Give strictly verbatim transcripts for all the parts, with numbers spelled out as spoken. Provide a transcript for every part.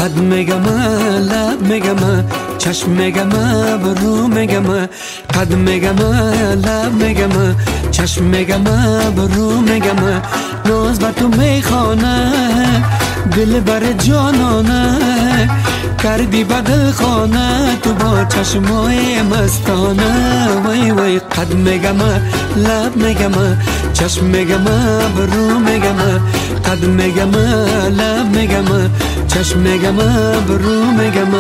قد میگم لب میگم چشم میگم برو میگم قد میگم لب میگم چشم میگم برو میگم ناز بر تو میخوانه دل بر جانانه کردی بدل خانه تو با چشمای مستانه وای وای قد میگم لب میگم چشم میگم برو میگم قد میگم لب میگم چشم میگم برو میگم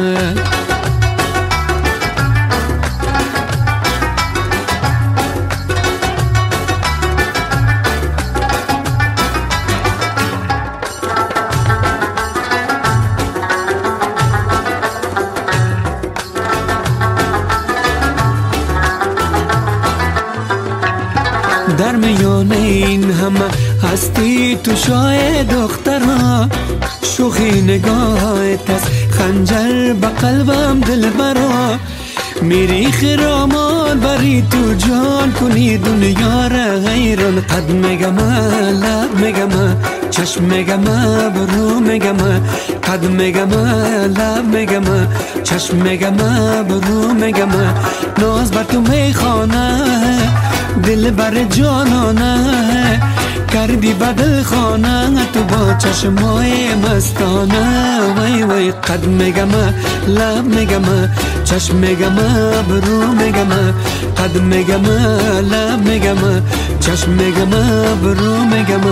در میان این همه هستی تو شای دخترها شوخی نگاهت است خنجر به قلبم دل برا میری خرامان بری تو جان کنی دنیا را غیران قد میگم لب میگم چشم میگم برو میگم قد میگم لب میگم چشم میگم برو میگم ناز بر تو میخوانه دل بر جانانه کردی بدل خانه تو با چشمای مستانه وای وای قد میگم لب میگم چشم میگم برو میگم قد میگم لب میگم چشم میگم برو میگم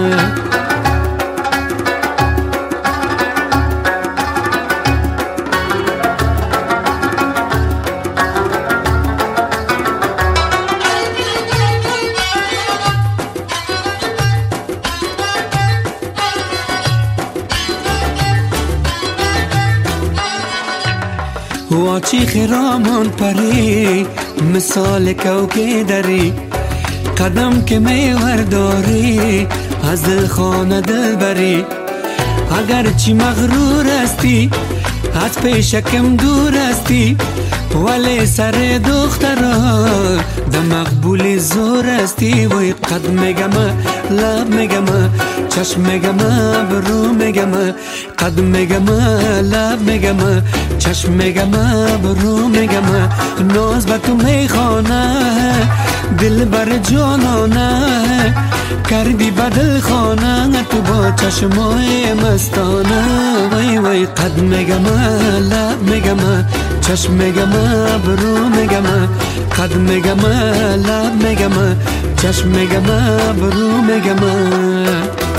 واچی خرامان پری مثال کوکه دری قدم که میور داری از دل خانه دل بری اگر چی مغرور استی از پیشکم دور استی ولی سر دخترا ده مقبول زور استی وی قد میگم لب میگم چشم میگم برو میگم قد میگم لب میگم چشم میگم برو میگم ناز بر تو میخوانه دل بر جانانه کردی بدل خانه تو با چشمای مستانه وای وای قد میگم لب میگم چشم میگم برو میگم قد میگم لب میگم چشم میگم برو میگم